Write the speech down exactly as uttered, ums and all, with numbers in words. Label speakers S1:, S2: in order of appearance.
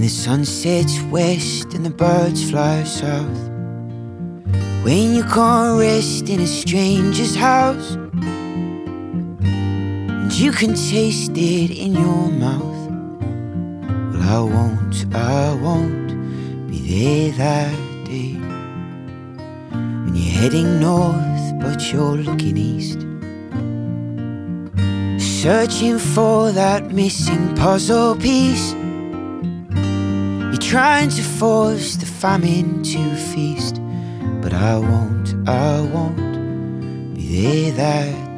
S1: When the sun sets west and the birds fly south, when you can't rest in a stranger's house, and you can taste it in your mouth, well, I won't, I won't be there that day. When you're heading north but you're looking east, searching for that missing puzzle piece, you're trying to force the famine to feast, but I won't, I won't be there that